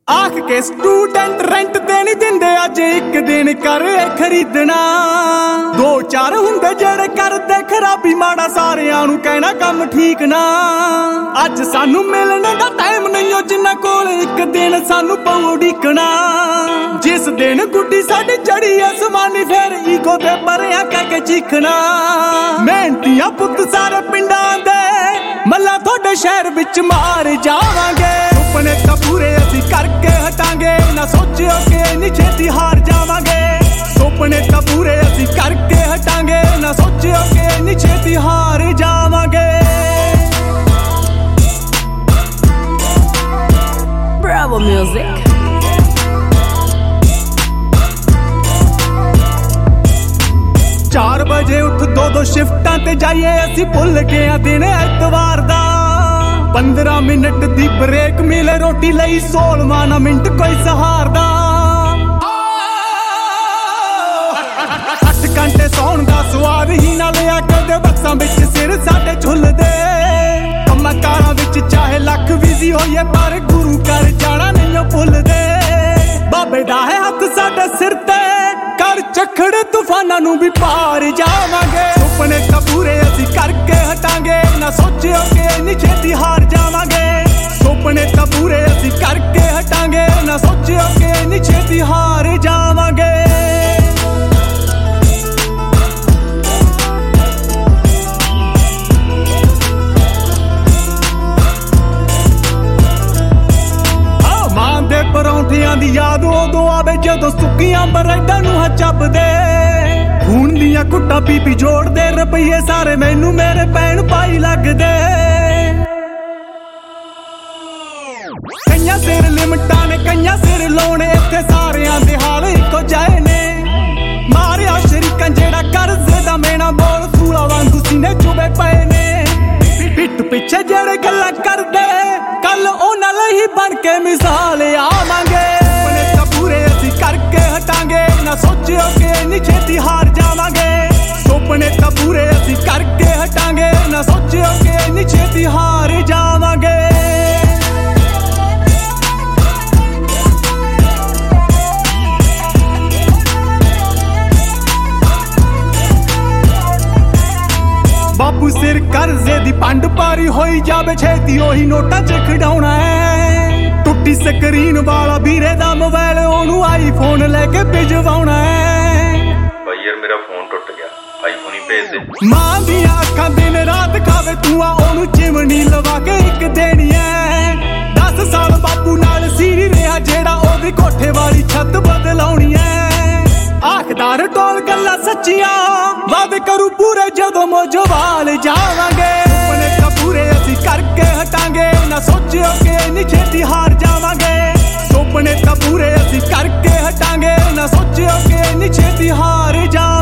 आख के student rent ते नहीं दिंदे अज एक दिन कर खरीदना दो चार हुंदे जेड़े करदे खराबी माड़ा सारियां नूं कहना कम ठीक ना अज सानू मिलने दा टाइम नहीं हो जिन्ना कोल एक दिन सानू पऊ उड़ीकना जिस दिन गुड्डी साडी चढ़ी आसमानी फिर ईगो दे परेआं कह के चीखना मेहनतियां पुत्त सारे पिंडां दे मल्ला थोड़े शहर विच मार जावांगे सुपने तां पूरे असीं करके हटांगे ना सोचियो कि इन्नी छेती हार जावांगे सुपने तां पूरे असीं करके हटांगे ना सोचियो कि इन्नी छेती हार जावांगे Bravo Music चार बजे उठ दो शिफ्टां ते जाइए असीं भुल गए दिन एतवार दा 15 मिनट दी ब्रेक मिले रोटी लई 16 मिनट कोई सहार दा 8 घंटे सौण दा स्वाद ही ना लिया कदे बसां विच सिर साडे झुलदे कम्मां कारां विच चाहे लख बिजी होइए पर गुरु कर जाना नहीं भुलदे बाबे दा है हथ साडे सिर ते कर चखड़ तूफानां नूं भी पार जावांगे सुपने तां पूरे असीं करके हटांगे ना सोचियो कि इन्नी छेती हार जावांगे सुपने तां पूरे असीं करके हटांगे ना सोचियो कि इन्नी छेती हार जावांगे परौंठियां दी याद उदों आवे जदों सुक्कियां ब्रेडां नूं चबदे खून दियां घुट्टां पी जोड़दे रुपये सारे मैनू मेरे भैन भाई लगदे कईयां सिर लिमटां ने कईयां सिर लाउणे इत्थे सारियां दे हाल इक्को जाए ने मारिया शरीकां जेड़ा कर्जे दा मेना बोल सूला वांगू सीने चुभे पए ने पिट पिछे जेड़े गल्लां करदे कल उन्हां लई बन के मिसाल आवांगे सुपने तां पूरे असीं करके हटांगे ना सोचियो कि इन्नी छेती हार जावांगे सुपने तां पूरे असीं करके हटांगे ना सोचियो कि इन्नी छेती हार जावांगे बापू सिर कर्जे दी पंड पारी होई जावे छेती ओही नोटां च खड़ाउणा है टुट्टी स्क्रीन वाला ਵੀਰੇ ਦਾ मोबाइल ओनू आईफोन लेके भिजवाउणा है भाई यार मेरा फोन टुट गया आईफोन ही भेज दे मां दी अखां दिन रात खावे धुआं ओनू चिमनी लवा के एक देनी है 10 साल बापू नाल सीरी रहा जेड़ा ओदी कोठे वाली छत बदलाउणी है आखदार टोल गल्लां सच्चियां वादे करू पूरे जदों मोजवाल जावांगे सुपने तां पूरे असीं करके हटांगे ना सोचियो कि इन्नी छेती हार जावांगे सुपने तां पूरे असीं करके हटांगे ना सोचियो कि इन्नी छेती हार जावांगे